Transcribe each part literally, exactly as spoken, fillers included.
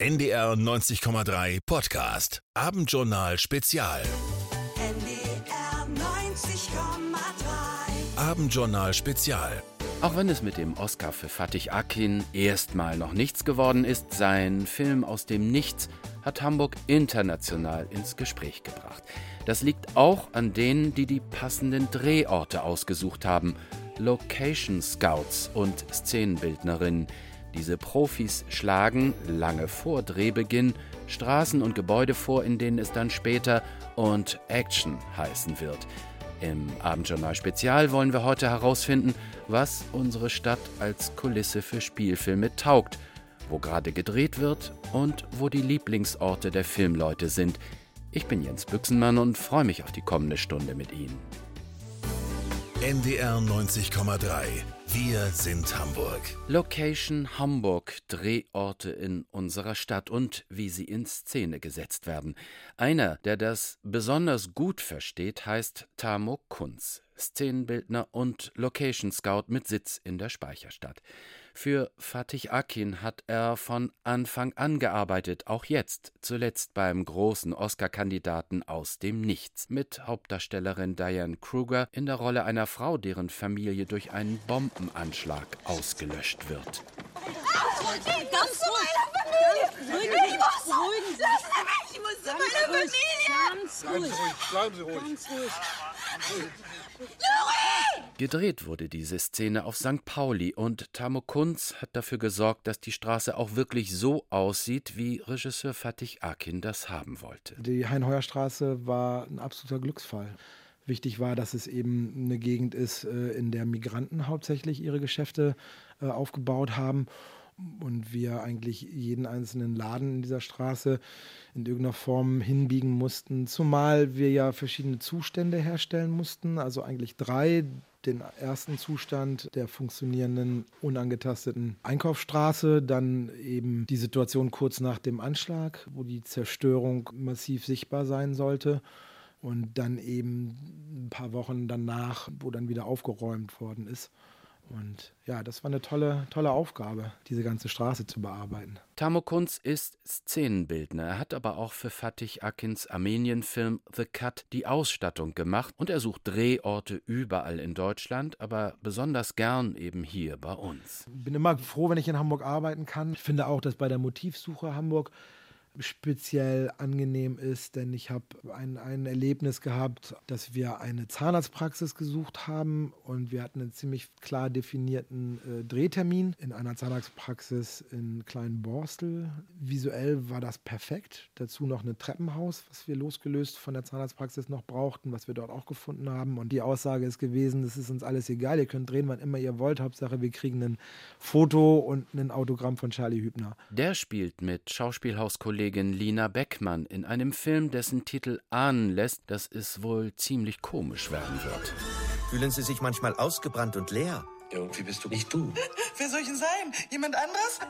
N D R neunzig Komma drei Podcast. Abendjournal Spezial. N D R neunzig Komma drei. Abendjournal Spezial. Auch wenn es mit dem Oscar für Fatih Akin erstmal noch nichts geworden ist, sein Film aus dem Nichts hat Hamburg international ins Gespräch gebracht. Das liegt auch an denen, die die passenden Drehorte ausgesucht haben. Location Scouts und Szenenbildnerinnen. Diese Profis schlagen, lange vor Drehbeginn, Straßen und Gebäude vor, in denen es dann später und Action heißen wird. Im Abendjournal Spezial wollen wir heute herausfinden, was unsere Stadt als Kulisse für Spielfilme taugt, wo gerade gedreht wird und wo die Lieblingsorte der Filmleute sind. Ich bin Jens Büchsenmann und freue mich auf die kommende Stunde mit Ihnen. N D R neunzig Komma drei. Wir sind Hamburg. Location Hamburg, Drehorte in unserer Stadt und wie sie in Szene gesetzt werden. Einer, der das besonders gut versteht, heißt Tamo Kunz, Szenenbildner und Location Scout mit Sitz in der Speicherstadt. Für Fatih Akin hat er von Anfang an gearbeitet, auch jetzt, zuletzt beim großen Oscar-Kandidaten aus dem Nichts, mit Hauptdarstellerin Diane Kruger in der Rolle einer Frau, deren Familie durch einen Bombenanschlag ausgelöscht wird. Ganz ruhig! Ruhig! Ich muss! Lassen Sie mich! Ich muss zu meiner Familie! Ganz ruhig! Bleiben Sie ruhig! Ganz ruhig! Gedreht wurde diese Szene auf Sankt Pauli und Tamo Kunz hat dafür gesorgt, dass die Straße auch wirklich so aussieht, wie Regisseur Fatih Akin das haben wollte. Die Hein-Heuer-Straße war ein absoluter Glücksfall. Wichtig war, dass es eben eine Gegend ist, in der Migranten hauptsächlich ihre Geschäfte aufgebaut haben. Und wir eigentlich jeden einzelnen Laden in dieser Straße in irgendeiner Form hinbiegen mussten. Zumal wir ja verschiedene Zustände herstellen mussten, also eigentlich drei. Den ersten Zustand der funktionierenden, unangetasteten Einkaufsstraße, dann eben die Situation kurz nach dem Anschlag, wo die Zerstörung massiv sichtbar sein sollte. Und dann eben ein paar Wochen danach, wo dann wieder aufgeräumt worden ist. Und ja, das war eine tolle, tolle Aufgabe, diese ganze Straße zu bearbeiten. Tamo Kunz ist Szenenbildner. Er hat aber auch für Fatih Akins Armenien-Film The Cut die Ausstattung gemacht und er sucht Drehorte überall in Deutschland, aber besonders gern eben hier bei uns. Ich bin immer froh, wenn ich in Hamburg arbeiten kann. Ich finde auch, dass bei der Motivsuche Hamburg speziell angenehm ist, denn ich habe ein, ein Erlebnis gehabt, dass wir eine Zahnarztpraxis gesucht haben und wir hatten einen ziemlich klar definierten äh, Drehtermin in einer Zahnarztpraxis in Kleinborstel. Visuell war das perfekt. Dazu noch ein Treppenhaus, was wir losgelöst von der Zahnarztpraxis noch brauchten, was wir dort auch gefunden haben. Und die Aussage ist gewesen, es ist uns alles egal, ihr könnt drehen, wann immer ihr wollt. Hauptsache, wir kriegen ein Foto und ein Autogramm von Charlie Hübner. Der spielt mit Schauspielhauskollegin Lina Beckmann in einem Film, dessen Titel ahnen lässt, dass es wohl ziemlich komisch werden wird. Fühlen Sie sich manchmal ausgebrannt und leer? Irgendwie bist du nicht du. Wer soll ich denn sein? Jemand anderes?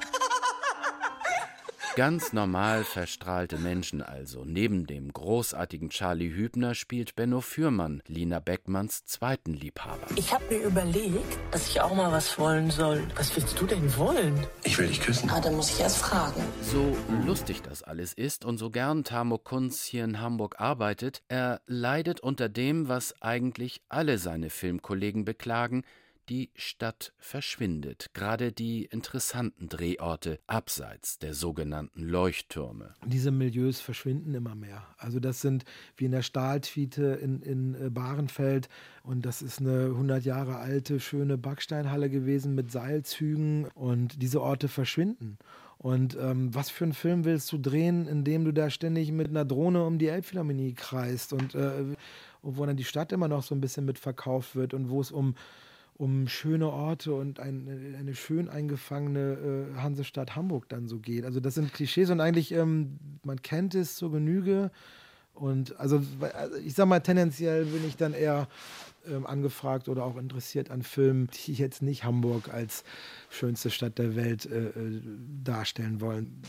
Ganz normal verstrahlte Menschen also. Neben dem großartigen Charlie Hübner spielt Benno Fürmann, Lina Beckmanns zweiten Liebhaber. Ich habe mir überlegt, dass ich auch mal was wollen soll. Was willst du denn wollen? Ich will dich küssen. Ah, dann muss ich erst fragen. So lustig das alles ist und so gern Tamo Kunz hier in Hamburg arbeitet, er leidet unter dem, was eigentlich alle seine Filmkollegen beklagen: Die Stadt verschwindet, gerade die interessanten Drehorte abseits der sogenannten Leuchttürme. Diese Milieus verschwinden immer mehr. Also das sind wie in der Stahltwiete in, in Bahrenfeld und das ist eine hundert Jahre alte, schöne Backsteinhalle gewesen mit Seilzügen und diese Orte verschwinden. Und ähm, was für einen Film willst du drehen, in dem du da ständig mit einer Drohne um die Elbphilharmonie kreist und äh, wo dann die Stadt immer noch so ein bisschen mit verkauft wird und wo es um um schöne Orte und ein, eine schön eingefangene äh, Hansestadt Hamburg dann so geht. Also das sind Klischees und eigentlich, ähm, man kennt es zur Genüge. Und also, also ich sag mal, tendenziell bin ich dann eher ähm, angefragt oder auch interessiert an Filmen, die jetzt nicht Hamburg als schönste Stadt der Welt äh, äh, darstellen wollen.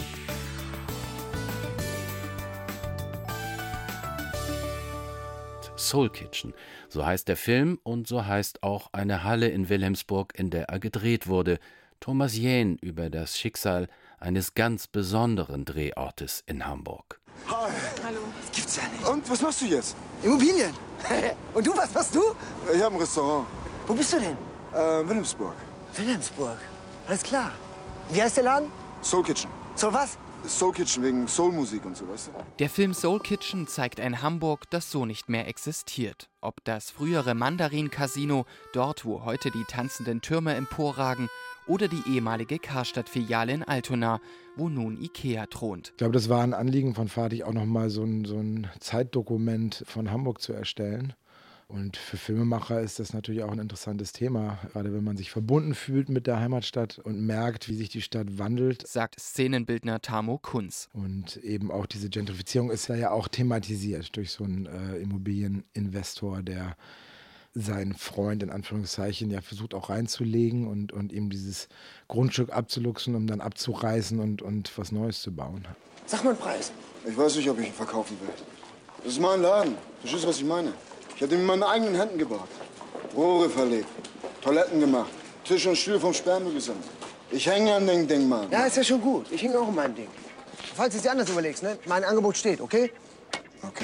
Soul Kitchen. So heißt der Film und so heißt auch eine Halle in Wilhelmsburg, in der er gedreht wurde. Thomas Jähn über das Schicksal eines ganz besonderen Drehortes in Hamburg. Hi. Hallo. Das gibt's ja nicht. Und was machst du jetzt? Immobilien. Und du, was machst du? Ich habe ein Restaurant. Wo bist du denn? Äh, Wilhelmsburg. Wilhelmsburg. Alles klar. Wie heißt der Laden? Soul Kitchen. So was? Soul Kitchen wegen Soulmusik und so, weißt du? Der Film Soul Kitchen zeigt ein Hamburg, das so nicht mehr existiert. Ob das frühere Mandarin-Casino, dort wo heute die tanzenden Türme emporragen, oder die ehemalige Karstadt-Filiale in Altona, wo nun Ikea thront. Ich glaube, das war ein Anliegen von Fatih, auch nochmal so ein, so ein Zeitdokument von Hamburg zu erstellen. Und für Filmemacher ist das natürlich auch ein interessantes Thema, gerade wenn man sich verbunden fühlt mit der Heimatstadt und merkt, wie sich die Stadt wandelt. Sagt Szenenbildner Tamo Kunz. Und eben auch diese Gentrifizierung ist da ja auch thematisiert durch so einen äh, Immobilieninvestor, der seinen Freund in Anführungszeichen ja versucht auch reinzulegen und, und ihm dieses Grundstück abzuluxen, um dann abzureißen und, und was Neues zu bauen. Sag mal einen Preis. Ich weiß nicht, ob ich ihn verkaufen will. Das ist mein Laden. Verstehst du, was ich meine? Ich habe ihn mit meinen eigenen Händen gebaut. Rohre verlegt, Toiletten gemacht, Tisch und Stühle vom Sperrmüll gesammelt. Ich hänge an dem Ding, Mann. Ja, ist ja schon gut. Ich hänge auch an meinem Ding. Falls du es dir anders überlegst, ne? Mein Angebot steht, okay? Okay.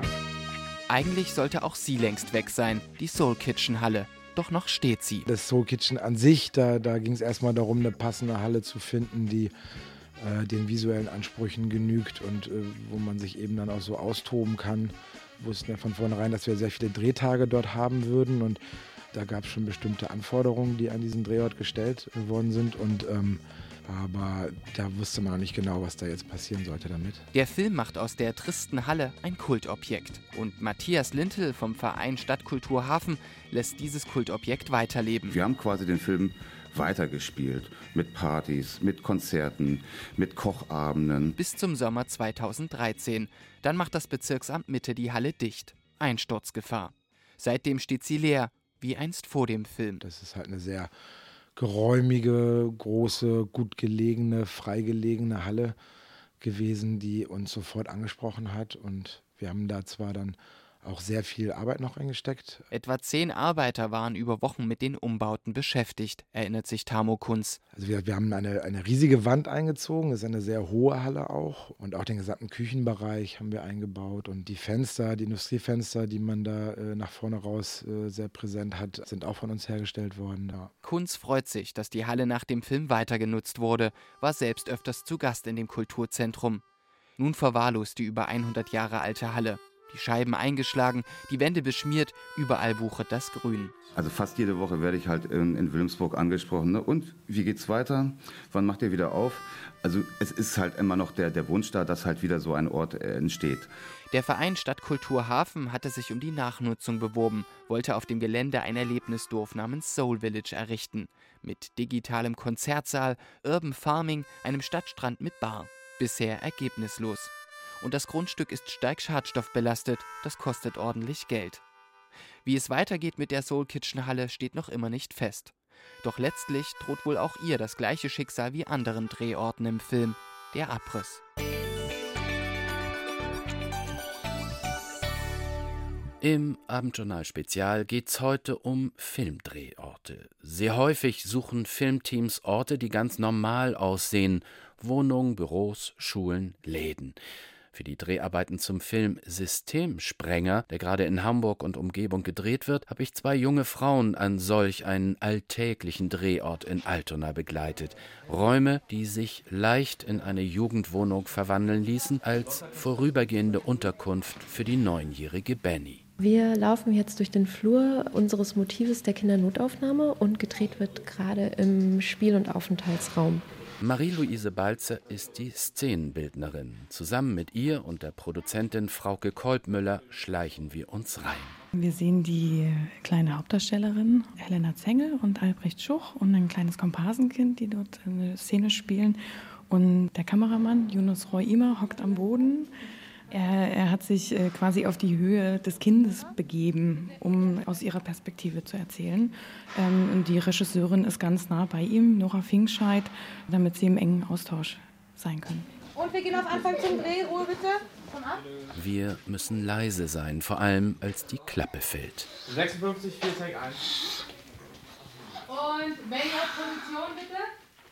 Eigentlich sollte auch sie längst weg sein, die Soul Kitchen Halle. Doch noch steht sie. Das Soul Kitchen an sich, da, da ging es erstmal darum, eine passende Halle zu finden, die äh, den visuellen Ansprüchen genügt und äh, wo man sich eben dann auch so austoben kann. Wir wussten ja von vornherein, dass wir sehr viele Drehtage dort haben würden und da gab es schon bestimmte Anforderungen, die an diesen Drehort gestellt worden sind und ähm, aber da wusste man noch nicht genau, was da jetzt passieren sollte damit. Der Film macht aus der tristen Halle ein Kultobjekt. Und Matthias Lintel vom Verein Stadtkultur Hafen lässt dieses Kultobjekt weiterleben. Wir haben quasi den Film weitergespielt mit Partys, mit Konzerten, mit Kochabenden. Bis zum Sommer zweitausenddreizehn. Dann macht das Bezirksamt Mitte die Halle dicht. Einsturzgefahr. Seitdem steht sie leer, wie einst vor dem Film. Das ist halt eine sehr geräumige, große, gut gelegene, freigelegene Halle gewesen, die uns sofort angesprochen hat. Und wir haben da zwar dann auch sehr viel Arbeit noch eingesteckt. Etwa zehn Arbeiter waren über Wochen mit den Umbauten beschäftigt, erinnert sich Tamo Kunz. Also wir, wir haben eine, eine riesige Wand eingezogen, das ist eine sehr hohe Halle auch. Und auch den gesamten Küchenbereich haben wir eingebaut. Und die Fenster, die Industriefenster, die man da äh, nach vorne raus äh, sehr präsent hat, sind auch von uns hergestellt worden. Ja. Kunz freut sich, dass die Halle nach dem Film weiter genutzt wurde, war selbst öfters zu Gast in dem Kulturzentrum. Nun verwahrlost die über hundert Jahre alte Halle. Die Scheiben eingeschlagen, die Wände beschmiert, überall wuchert das Grün. Also fast jede Woche werde ich halt in, in Wilhelmsburg angesprochen. Ne? Und, wie geht's weiter? Wann macht ihr wieder auf? Also es ist halt immer noch der, der Wunsch da, dass halt wieder so ein Ort äh, entsteht. Der Verein Stadtkultur Hafen hatte sich um die Nachnutzung beworben, wollte auf dem Gelände ein Erlebnisdorf namens Soul Village errichten. Mit digitalem Konzertsaal, Urban Farming, einem Stadtstrand mit Bar. Bisher ergebnislos. Und das Grundstück ist stark schadstoffbelastet, das kostet ordentlich Geld. Wie es weitergeht mit der Soul Kitchen Halle, steht noch immer nicht fest. Doch letztlich droht wohl auch ihr das gleiche Schicksal wie anderen Drehorten im Film, der Abriss. Im Abendjournal-Spezial geht's heute um Filmdrehorte. Sehr häufig suchen Filmteams Orte, die ganz normal aussehen. Wohnungen, Büros, Schulen, Läden. Für die Dreharbeiten zum Film Systemsprenger, der gerade in Hamburg und Umgebung gedreht wird, habe ich zwei junge Frauen an solch einen alltäglichen Drehort in Altona begleitet. Räume, die sich leicht in eine Jugendwohnung verwandeln ließen, als vorübergehende Unterkunft für die neunjährige Benny. Wir laufen jetzt durch den Flur unseres Motives der Kindernotaufnahme und gedreht wird gerade im Spiel- und Aufenthaltsraum. Marie-Louise Balzer ist die Szenenbildnerin. Zusammen mit ihr und der Produzentin Frauke Kolbmüller schleichen wir uns rein. Wir sehen die kleine Hauptdarstellerin Helena Zengel und Albrecht Schuch und ein kleines Komparsenkind, die dort eine Szene spielen. Und der Kameramann Yunus Roy-Ima hockt am Boden. Er, er hat sich äh, quasi auf die Höhe des Kindes begeben, um aus ihrer Perspektive zu erzählen. Ähm, und die Regisseurin ist ganz nah bei ihm, Nora Finkscheid, damit sie im engen Austausch sein können. Und wir gehen auf Anfang zum Dreh. Ruhe bitte. Komm ab. Wir müssen leise sein, vor allem als die Klappe fällt. sechsundfünfzig, vier, Take eins. Und Benny auf Position bitte.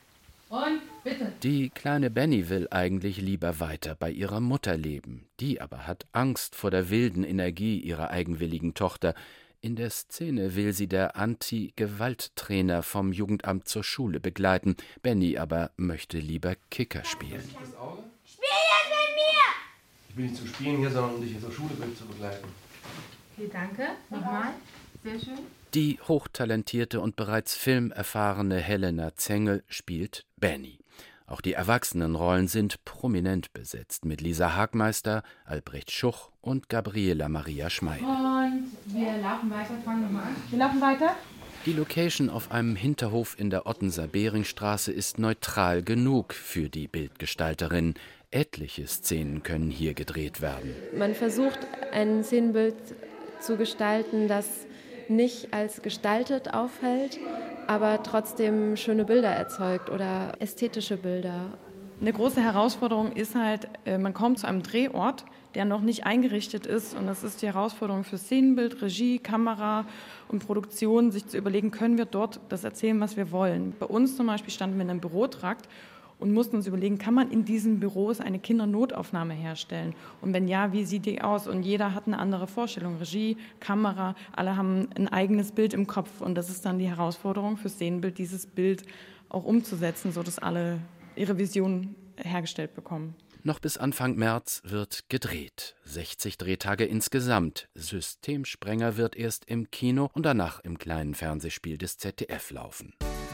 Und bitte. Die kleine Benny will eigentlich lieber weiter bei ihrer Mutter leben. Die aber hat Angst vor der wilden Energie ihrer eigenwilligen Tochter. In der Szene will sie der Anti-Gewalt-Trainer vom Jugendamt zur Schule begleiten. Benny aber möchte lieber Kicker spielen. Spiel jetzt mit mir! Ich bin nicht zum Spielen hier, sondern um dich zur Schule zu begleiten. Okay, danke. Nochmal. Sehr schön. Die hochtalentierte und bereits filmerfahrene Helena Zengel spielt Benny. Auch die Erwachsenenrollen sind prominent besetzt mit Lisa Hagmeister, Albrecht Schuch und Gabriela Maria Schmeil. Und wir laufen weiter. Fangen wir mal an. Wir laufen weiter. Die Location auf einem Hinterhof in der Ottenser-Beringstraße ist neutral genug für die Bildgestalterin. Etliche Szenen können hier gedreht werden. Man versucht, ein Szenenbild zu gestalten, das nicht als gestaltet auffällt, aber trotzdem schöne Bilder erzeugt oder ästhetische Bilder. Eine große Herausforderung ist halt, man kommt zu einem Drehort, der noch nicht eingerichtet ist. Und das ist die Herausforderung für Szenenbild, Regie, Kamera und Produktion, sich zu überlegen, können wir dort das erzählen, was wir wollen. Bei uns zum Beispiel standen wir in einem Bürotrakt und mussten uns überlegen, kann man in diesen Büros eine Kindernotaufnahme herstellen? Und wenn ja, wie sieht die aus? Und jeder hat eine andere Vorstellung. Regie, Kamera, alle haben ein eigenes Bild im Kopf. Und das ist dann die Herausforderung für Szenenbild, dieses Bild auch umzusetzen, sodass alle ihre Vision hergestellt bekommen. Noch bis Anfang März wird gedreht. sechzig Drehtage insgesamt. Systemsprenger wird erst im Kino und danach im kleinen Fernsehspiel des Z D F laufen.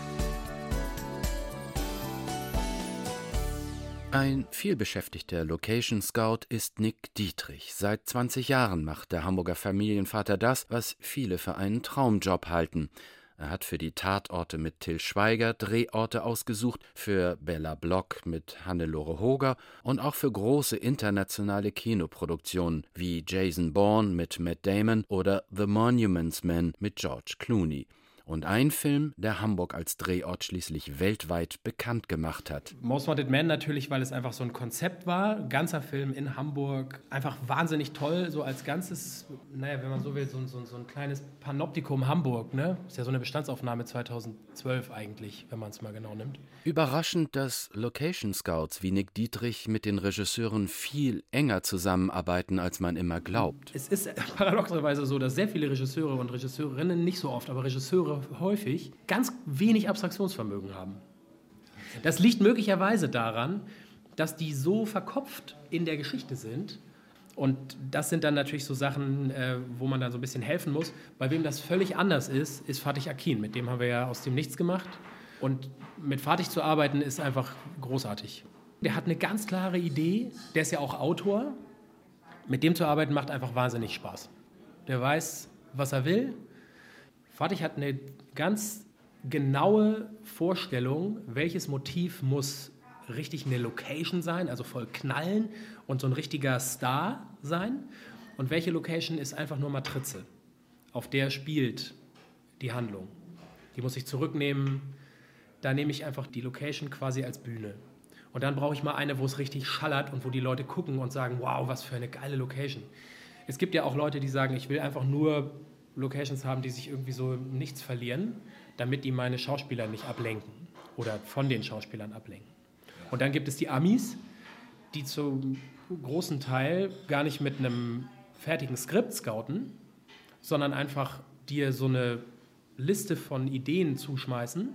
Ein vielbeschäftigter Location Scout ist Nick Dietrich. Seit zwanzig Jahren macht der Hamburger Familienvater das, was viele für einen Traumjob halten. Er hat für die Tatorte mit Till Schweiger Drehorte ausgesucht, für Bella Block mit Hannelore Hoger und auch für große internationale Kinoproduktionen wie Jason Bourne mit Matt Damon oder The Monuments Men mit George Clooney. Und ein Film, der Hamburg als Drehort schließlich weltweit bekannt gemacht hat. Most Wanted Man natürlich, weil es einfach so ein Konzept war. Ganzer Film in Hamburg. Einfach wahnsinnig toll, so als ganzes, naja, wenn man so will, so, so, so ein kleines Panoptikum Hamburg. Ne? Ist ja so eine Bestandsaufnahme zweitausendzwölf eigentlich, wenn man es mal genau nimmt. Überraschend, dass Location Scouts wie Nick Dietrich mit den Regisseuren viel enger zusammenarbeiten, als man immer glaubt. Es ist paradoxerweise so, dass sehr viele Regisseure und Regisseurinnen, nicht so oft, aber Regisseure häufig ganz wenig Abstraktionsvermögen haben. Das liegt möglicherweise daran, dass die so verkopft in der Geschichte sind. Und das sind dann natürlich so Sachen, äh, wo man dann so ein bisschen helfen muss. Bei wem das völlig anders ist, ist Fatih Akin. Mit dem haben wir ja aus dem Nichts gemacht. Und mit Fatih zu arbeiten ist einfach großartig. Der hat eine ganz klare Idee. Der ist ja auch Autor. Mit dem zu arbeiten macht einfach wahnsinnig Spaß. Der weiß, was er will. Fatih hat eine ganz genaue Vorstellung, welches Motiv muss richtig eine Location sein, also voll knallen und so ein richtiger Star sein. Und welche Location ist einfach nur Matrize, auf der spielt die Handlung. Die muss ich zurücknehmen. Da nehme ich einfach die Location quasi als Bühne. Und dann brauche ich mal eine, wo es richtig schallert und wo die Leute gucken und sagen, wow, was für eine geile Location. Es gibt ja auch Leute, die sagen, ich will einfach nur Locations haben, die sich irgendwie so im Nichts verlieren, damit die meine Schauspieler nicht ablenken oder von den Schauspielern ablenken. Und dann gibt es die Amis, die zum großen Teil gar nicht mit einem fertigen Skript scouten, sondern einfach dir so eine Liste von Ideen zuschmeißen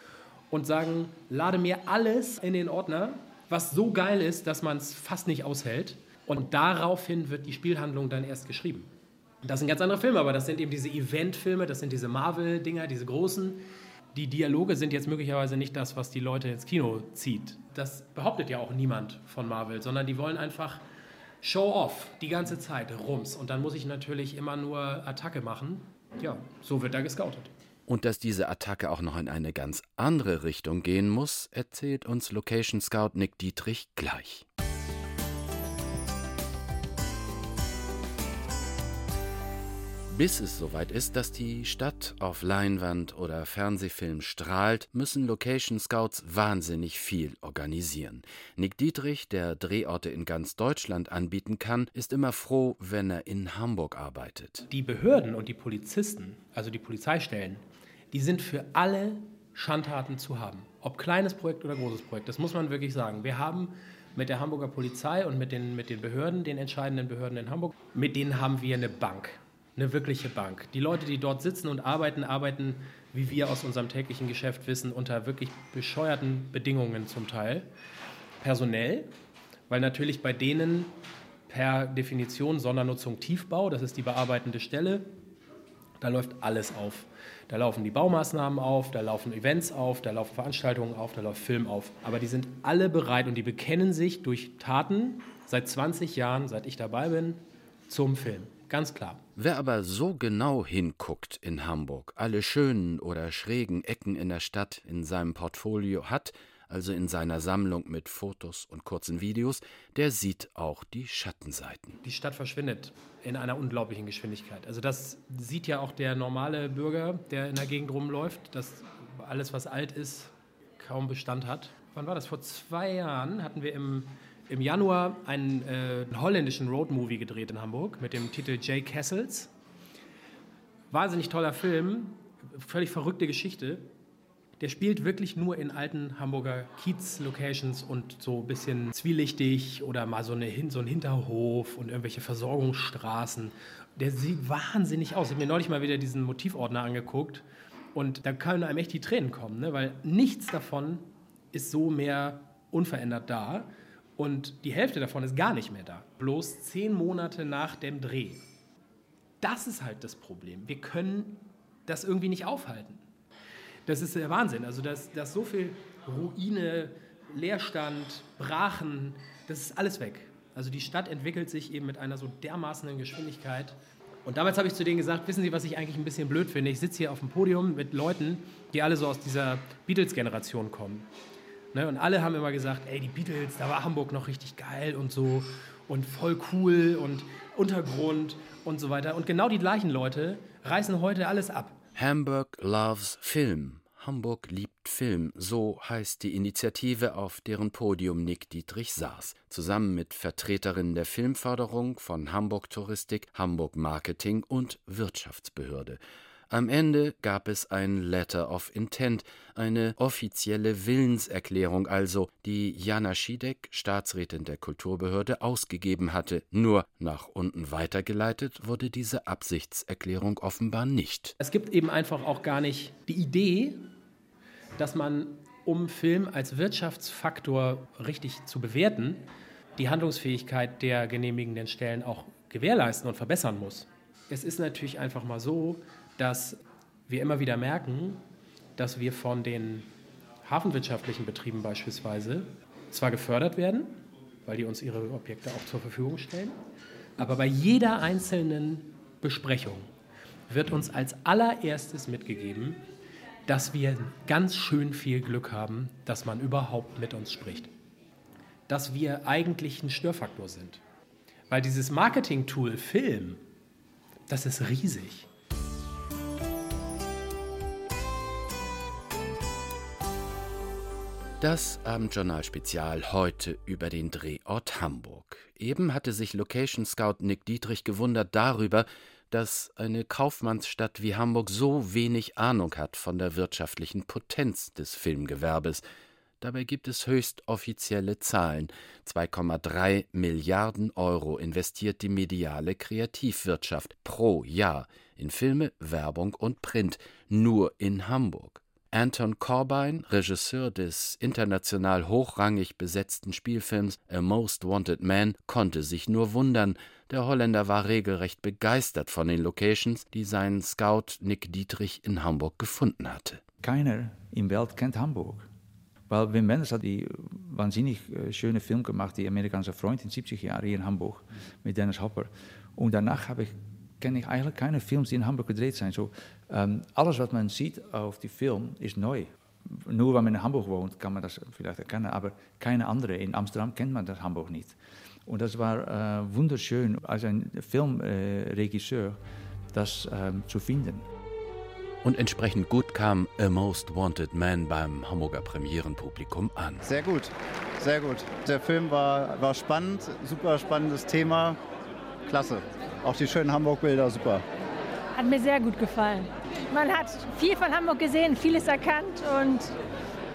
und sagen, lade mir alles in den Ordner, was so geil ist, dass man es fast nicht aushält. Und daraufhin wird die Spielhandlung dann erst geschrieben. Das sind ganz andere Filme, aber das sind eben diese Event-Filme, das sind diese Marvel-Dinger, diese großen. Die Dialoge sind jetzt möglicherweise nicht das, was die Leute ins Kino zieht. Das behauptet ja auch niemand von Marvel, sondern die wollen einfach Show-off die ganze Zeit, Rums. Und dann muss ich natürlich immer nur Attacke machen. Ja, so wird da gescoutet. Und dass diese Attacke auch noch in eine ganz andere Richtung gehen muss, erzählt uns Location Scout Nick Dietrich gleich. Bis es soweit ist, dass die Stadt auf Leinwand oder Fernsehfilm strahlt, müssen Location Scouts wahnsinnig viel organisieren. Nick Dietrich, der Drehorte in ganz Deutschland anbieten kann, ist immer froh, wenn er in Hamburg arbeitet. Die Behörden und die Polizisten, also die Polizeistellen, die sind für alle Schandtaten zu haben. Ob kleines Projekt oder großes Projekt, das muss man wirklich sagen. Wir haben mit der Hamburger Polizei und mit den, mit den Behörden, den entscheidenden Behörden in Hamburg, mit denen haben wir eine Bank, eine wirkliche Bank. Die Leute, die dort sitzen und arbeiten, arbeiten, wie wir aus unserem täglichen Geschäft wissen, unter wirklich bescheuerten Bedingungen zum Teil. Personell, weil natürlich bei denen per Definition Sondernutzung Tiefbau, das ist die bearbeitende Stelle, da läuft alles auf. Da laufen die Baumaßnahmen auf, da laufen Events auf, da laufen Veranstaltungen auf, da läuft Film auf. Aber die sind alle bereit und die bekennen sich durch Taten seit zwanzig Jahren, seit ich dabei bin, zum Film. Ganz klar. Wer aber so genau hinguckt in Hamburg, alle schönen oder schrägen Ecken in der Stadt in seinem Portfolio hat, also in seiner Sammlung mit Fotos und kurzen Videos, der sieht auch die Schattenseiten. Die Stadt verschwindet in einer unglaublichen Geschwindigkeit. Also das sieht ja auch der normale Bürger, der in der Gegend rumläuft, dass alles, was alt ist, kaum Bestand hat. Wann war das? Vor zwei Jahren hatten wir im, im Januar einen, äh, einen holländischen Roadmovie gedreht in Hamburg mit dem Titel J. Castles. Wahnsinnig toller Film, völlig verrückte Geschichte. Der spielt wirklich nur in alten Hamburger Kiez-Locations und so ein bisschen zwielichtig oder mal so, eine, so ein Hinterhof und irgendwelche Versorgungsstraßen. Der sieht wahnsinnig aus. Ich habe mir neulich mal wieder diesen Motivordner angeguckt und da können einem echt die Tränen kommen, ne? Weil nichts davon ist so mehr unverändert da und die Hälfte davon ist gar nicht mehr da. Bloß zehn Monate nach dem Dreh. Das ist halt das Problem. Wir können das irgendwie nicht aufhalten. Das ist der Wahnsinn. Also, dass, dass so viel Ruine, Leerstand, Brachen, das ist alles weg. Also, die Stadt entwickelt sich eben mit einer so dermaßenen Geschwindigkeit. Und damals habe ich zu denen gesagt, wissen Sie, was ich eigentlich ein bisschen blöd finde? Ich sitze hier auf dem Podium mit Leuten, die alle so aus dieser Beatles-Generation kommen. Ne? Und alle haben immer gesagt, ey, die Beatles, da war Hamburg noch richtig geil und so und voll cool und Untergrund und so weiter. Und genau die gleichen Leute reißen heute alles ab. Hamburg loves Film. Hamburg liebt Film, so heißt die Initiative, auf deren Podium Nick Dietrich saß. Zusammen mit Vertreterinnen der Filmförderung von Hamburg Touristik, Hamburg Marketing und Wirtschaftsbehörde. Am Ende gab es ein Letter of Intent, eine offizielle Willenserklärung also, die Jana Schiedek, Staatsrätin der Kulturbehörde, ausgegeben hatte. Nur nach unten weitergeleitet wurde diese Absichtserklärung offenbar nicht. Es gibt eben einfach auch gar nicht die Idee, dass man, um Film als Wirtschaftsfaktor richtig zu bewerten, die Handlungsfähigkeit der genehmigenden Stellen auch gewährleisten und verbessern muss. Es ist natürlich einfach mal so, dass wir immer wieder merken, dass wir von den hafenwirtschaftlichen Betrieben beispielsweise zwar gefördert werden, weil die uns ihre Objekte auch zur Verfügung stellen, aber bei jeder einzelnen Besprechung wird uns als allererstes mitgegeben, dass wir ganz schön viel Glück haben, dass man überhaupt mit uns spricht. Dass wir eigentlich ein Störfaktor sind. Weil dieses Marketing-Tool Film, das ist riesig. Das Abendjournal-Spezial heute über den Drehort Hamburg. Eben hatte sich Location Scout Nick Dietrich gewundert darüber, dass eine Kaufmannsstadt wie Hamburg so wenig Ahnung hat von der wirtschaftlichen Potenz des Filmgewerbes. Dabei gibt es höchst offizielle Zahlen. zwei Komma drei Milliarden Euro investiert die mediale Kreativwirtschaft pro Jahr in Filme, Werbung und Print, nur in Hamburg. Anton Corbijn, Regisseur des international hochrangig besetzten Spielfilms A Most Wanted Man, konnte sich nur wundern. Der Holländer war regelrecht begeistert von den Locations, die sein Scout Nick Dietrich in Hamburg gefunden hatte. Keiner in der Welt kennt Hamburg. Weil Wim Wenders hat die wahnsinnig schöne Film gemacht, die amerikanische Freund in siebzig Jahren hier in Hamburg mit Dennis Hopper. Und danach habe ich kenne ich eigentlich keine Films, die in Hamburg gedreht zijn. So, um, alles wat man sieht auf die Film ist neu. Nur weil man in Hamburg wohnt, kann man das vielleicht erkennen, aber keine andere. In Amsterdam kennt man das Hamburg nicht. Und das war uh, wunderschön, als ein Filmregisseur, uh, das uh, zu finden. Und entsprechend gut kam A Most Wanted Man beim Hamburger Premierenpublikum an. Sehr gut, sehr gut. Der Film war, war spannend, super spannendes Thema, klasse. Auch die schönen Hamburg-Bilder, super. Hat mir sehr gut gefallen. Man hat viel von Hamburg gesehen, vieles erkannt und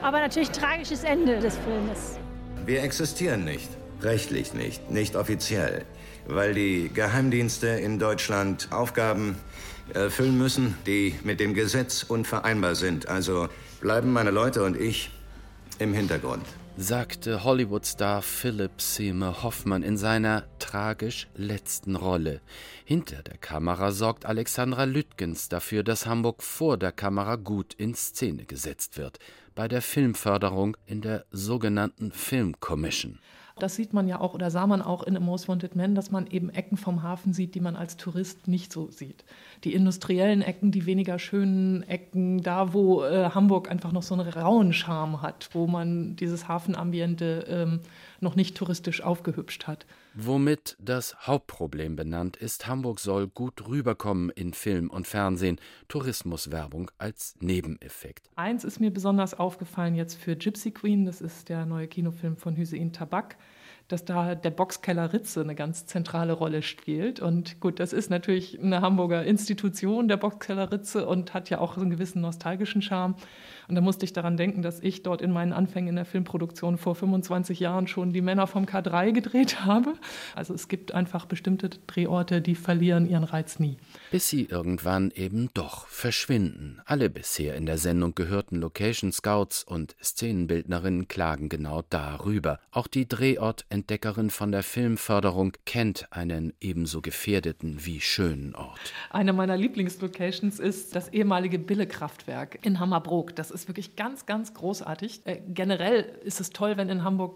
aber natürlich ein tragisches Ende des Filmes. Wir existieren nicht, rechtlich nicht, nicht offiziell, weil die Geheimdienste in Deutschland Aufgaben erfüllen müssen, die mit dem Gesetz unvereinbar sind. Also bleiben meine Leute und ich im Hintergrund, sagte Hollywood-Star Philip Seymour Hoffman in seiner tragisch letzten Rolle. Hinter der Kamera sorgt Alexandra Lüttgens dafür, dass Hamburg vor der Kamera gut in Szene gesetzt wird, bei der Filmförderung in der sogenannten Film Commission. Das sieht man ja auch oder sah man auch in A Most Wanted Man, dass man eben Ecken vom Hafen sieht, die man als Tourist nicht so sieht. Die industriellen Ecken, die weniger schönen Ecken, da wo äh, Hamburg einfach noch so einen rauen Charme hat, wo man dieses Hafenambiente ähm, noch nicht touristisch aufgehübscht hat. Womit das Hauptproblem benannt ist, Hamburg soll gut rüberkommen in Film und Fernsehen, Tourismuswerbung als Nebeneffekt. Eins ist mir besonders aufgefallen jetzt für Gypsy Queen, das ist der neue Kinofilm von Hüseyin Tabak, dass da der Boxkeller Ritze eine ganz zentrale Rolle spielt. Und gut, das ist natürlich eine Hamburger Institution, der Boxkeller Ritze, und hat ja auch so einen gewissen nostalgischen Charme. Und da musste ich daran denken, dass ich dort in meinen Anfängen in der Filmproduktion vor fünfundzwanzig Jahren schon die Männer vom K drei gedreht habe. Also es gibt einfach bestimmte Drehorte, die verlieren ihren Reiz nie. Bis sie irgendwann eben doch verschwinden. Alle bisher in der Sendung gehörten Location Scouts und Szenenbildnerinnen klagen genau darüber. Auch die Drehortentdeckerin von der Filmförderung kennt einen ebenso gefährdeten wie schönen Ort. Eine meiner Lieblingslocations ist das ehemalige Bille-Kraftwerk in Hammerbrook. Das ist wirklich ganz, ganz großartig. Äh, generell ist es toll, wenn in Hamburg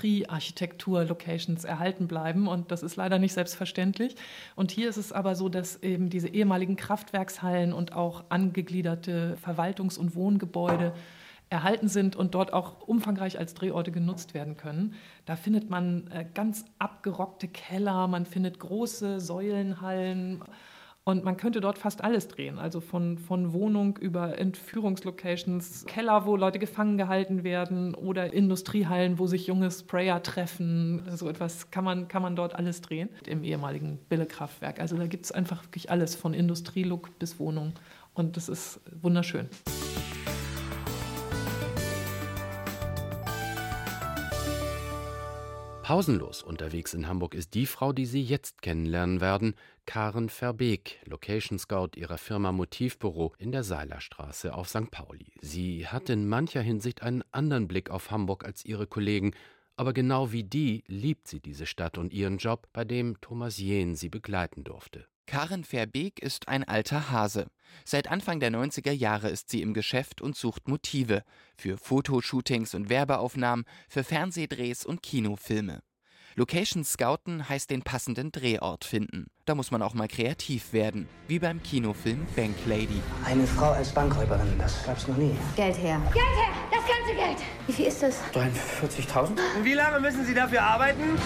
Industriearchitektur-Locations erhalten bleiben, und das ist leider nicht selbstverständlich. Und hier ist es aber so, dass eben diese ehemaligen Kraftwerkshallen und auch angegliederte Verwaltungs- und Wohngebäude erhalten sind und dort auch umfangreich als Drehorte genutzt werden können. Da findet man äh, ganz abgerockte Keller, man findet große Säulenhallen. Und man könnte dort fast alles drehen, also von, von Wohnung über Entführungslocations, Keller, wo Leute gefangen gehalten werden, oder Industriehallen, wo sich junge Sprayer treffen. So etwas kann man, kann man dort alles drehen im ehemaligen Bille-Kraftwerk. Also da gibt es einfach wirklich alles, von Industrielook bis Wohnung. Und das ist wunderschön. Pausenlos unterwegs in Hamburg ist die Frau, die Sie jetzt kennenlernen werden, Karen Verbeek, Location Scout ihrer Firma Motivbüro in der Seilerstraße auf Sankt Pauli. Sie hat in mancher Hinsicht einen anderen Blick auf Hamburg als ihre Kollegen, aber genau wie die liebt sie diese Stadt und ihren Job, bei dem Thomas Jehn sie begleiten durfte. Karen Verbeek ist ein alter Hase. Seit Anfang der neunziger Jahre ist sie im Geschäft und sucht Motive für Fotoshootings und Werbeaufnahmen, für Fernsehdrehs und Kinofilme. Location Scouten heißt den passenden Drehort finden. Da muss man auch mal kreativ werden, wie beim Kinofilm Bank Lady. Eine Frau als Bankräuberin, das gab's noch nie. Geld her. Geld her! Das ganze Geld! Wie viel ist das? dreiundvierzigtausend? Und wie lange müssen Sie dafür arbeiten?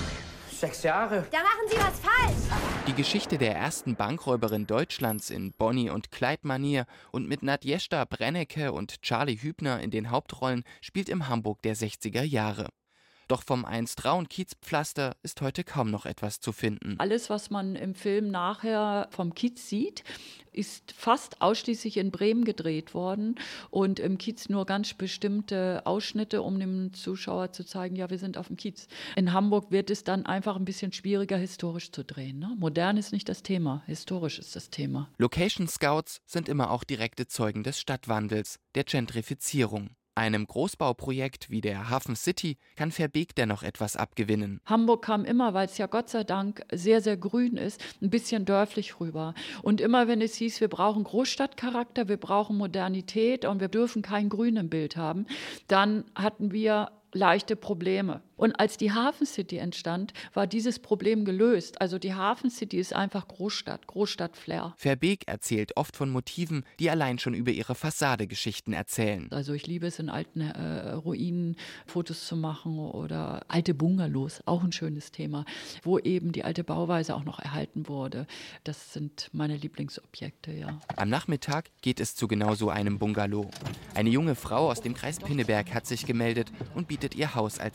Sechs Jahre. Da machen Sie was falsch! Die Geschichte der ersten Bankräuberin Deutschlands in Bonnie- und Clyde-Manier und mit Nadjeshda Brennecke und Charlie Hübner in den Hauptrollen spielt im Hamburg der sechziger Jahre. Doch vom einst rauen Kiezpflaster ist heute kaum noch etwas zu finden. Alles, was man im Film nachher vom Kiez sieht, ist fast ausschließlich in Bremen gedreht worden und im Kiez nur ganz bestimmte Ausschnitte, um dem Zuschauer zu zeigen, ja, wir sind auf dem Kiez. In Hamburg wird es dann einfach ein bisschen schwieriger, historisch zu drehen. Ne? Modern ist nicht das Thema, historisch ist das Thema. Location Scouts sind immer auch direkte Zeugen des Stadtwandels, der Gentrifizierung. Einem Großbauprojekt wie der Hafen City kann Verbeek dennoch etwas abgewinnen. Hamburg kam immer, weil es ja Gott sei Dank sehr, sehr grün ist, ein bisschen dörflich rüber. Und immer wenn es hieß, wir brauchen Großstadtcharakter, wir brauchen Modernität und wir dürfen kein Grün im Bild haben, dann hatten wir leichte Probleme. Und als die Hafen City entstand, war dieses Problem gelöst. Also die Hafen City ist einfach Großstadt, Großstadt-Flair. Verbeek erzählt oft von Motiven, die allein schon über ihre Fassade Geschichten erzählen. Also ich liebe es, in alten äh, Ruinen Fotos zu machen oder alte Bungalows, auch ein schönes Thema, wo eben die alte Bauweise auch noch erhalten wurde. Das sind meine Lieblingsobjekte, ja. Am Nachmittag geht es zu genau so einem Bungalow. Eine junge Frau aus dem Kreis Pinneberg hat sich gemeldet und bietet ihr Haus als Motiv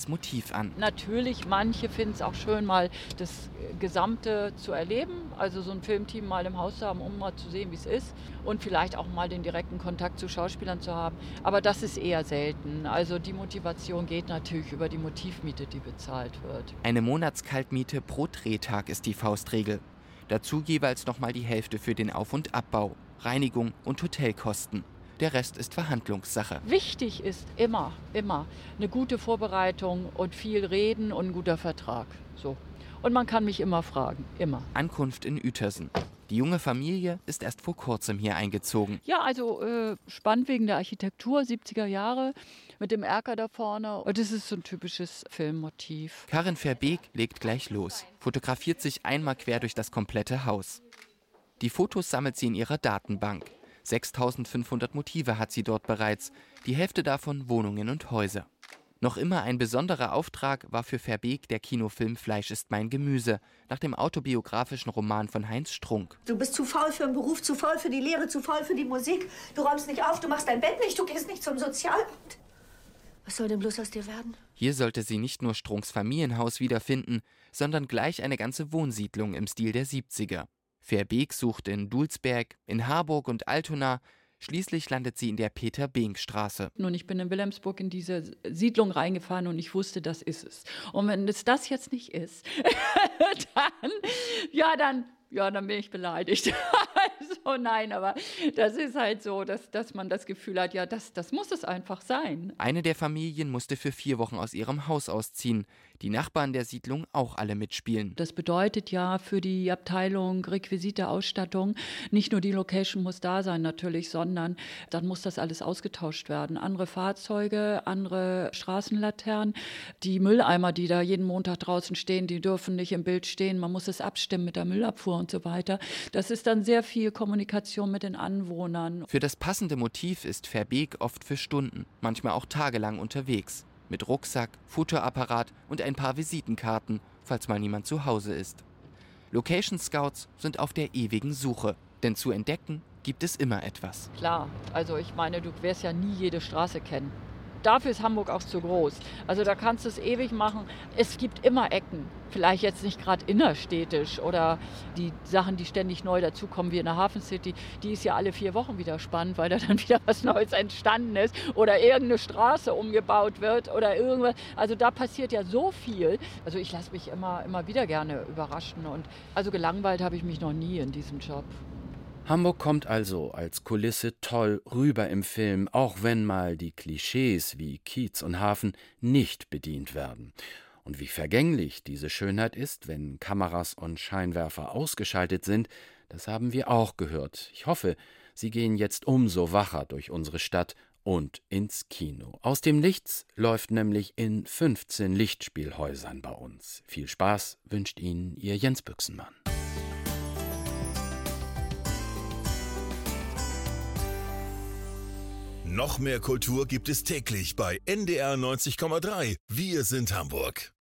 positiv an. Natürlich, manche finden es auch schön, mal das Gesamte zu erleben, also so ein Filmteam mal im Haus zu haben, um mal zu sehen, wie es ist und vielleicht auch mal den direkten Kontakt zu Schauspielern zu haben. Aber das ist eher selten. Also die Motivation geht natürlich über die Motivmiete, die bezahlt wird. Eine Monatskaltmiete pro Drehtag ist die Faustregel. Dazu jeweils nochmal die Hälfte für den Auf- und Abbau, Reinigung und Hotelkosten. Der Rest ist Verhandlungssache. Wichtig ist immer, immer eine gute Vorbereitung und viel Reden und ein guter Vertrag. So. Und man kann mich immer fragen, immer. Ankunft in Uetersen. Die junge Familie ist erst vor kurzem hier eingezogen. Ja, also äh, spannend wegen der Architektur, siebziger Jahre, mit dem Erker da vorne. Und das ist so ein typisches Filmmotiv. Karin Verbeek legt gleich los, fotografiert sich einmal quer durch das komplette Haus. Die Fotos sammelt sie in ihrer Datenbank. sechstausendfünfhundert Motive hat sie dort bereits, die Hälfte davon Wohnungen und Häuser. Noch immer ein besonderer Auftrag war für Verbeek der Kinofilm Fleisch ist mein Gemüse, nach dem autobiografischen Roman von Heinz Strunk. Du bist zu faul für den Beruf, zu faul für die Lehre, zu faul für die Musik. Du räumst nicht auf, du machst dein Bett nicht, du gehst nicht zum Sozialamt. Was soll denn bloß aus dir werden? Hier sollte sie nicht nur Strunks Familienhaus wiederfinden, sondern gleich eine ganze Wohnsiedlung im Stil der siebziger. Verbeek sucht in Dulsberg, in Harburg und Altona. Schließlich landet sie in der Peter-Behnck-Straße. Und ich bin in Wilhelmsburg in diese Siedlung reingefahren und ich wusste, das ist es. Und wenn es das jetzt nicht ist, dann, ja, dann, ja, dann bin ich beleidigt. Also nein, aber das ist halt so, dass, dass man das Gefühl hat, ja, das, das muss es einfach sein. Eine der Familien musste für vier Wochen aus ihrem Haus ausziehen. Die Nachbarn der Siedlung auch alle mitspielen. Das bedeutet ja für die Abteilung Requisite, Ausstattung, nicht nur die Location muss da sein natürlich, sondern dann muss das alles ausgetauscht werden. Andere Fahrzeuge, andere Straßenlaternen, die Mülleimer, die da jeden Montag draußen stehen, die dürfen nicht im Bild stehen. Man muss es abstimmen mit der Müllabfuhr und so weiter. Das ist dann sehr viel Kommunikation mit den Anwohnern. Für das passende Motiv ist Verbeek oft für Stunden, manchmal auch tagelang unterwegs. Mit Rucksack, Fotoapparat und ein paar Visitenkarten, falls mal niemand zu Hause ist. Location Scouts sind auf der ewigen Suche, denn zu entdecken gibt es immer etwas. Klar, also ich meine, du wirst ja nie jede Straße kennen. Dafür ist Hamburg auch zu groß. Also da kannst du es ewig machen. Es gibt immer Ecken. Vielleicht jetzt nicht gerade innerstädtisch oder die Sachen, die ständig neu dazukommen, wie in der Hafen City, die ist ja alle vier Wochen wieder spannend, weil da dann wieder was Neues entstanden ist oder irgendeine Straße umgebaut wird oder irgendwas. Also da passiert ja so viel. Also ich lasse mich immer, immer wieder gerne überraschen. Und also gelangweilt habe ich mich noch nie in diesem Job. Hamburg kommt also als Kulisse toll rüber im Film, auch wenn mal die Klischees wie Kiez und Hafen nicht bedient werden. Und wie vergänglich diese Schönheit ist, wenn Kameras und Scheinwerfer ausgeschaltet sind, das haben wir auch gehört. Ich hoffe, Sie gehen jetzt umso wacher durch unsere Stadt und ins Kino. Aus dem Nichts läuft nämlich in fünfzehn Lichtspielhäusern bei uns. Viel Spaß wünscht Ihnen Ihr Jens Büchsenmann. Noch mehr Kultur gibt es täglich bei N D R neunzig Komma drei. Wir sind Hamburg.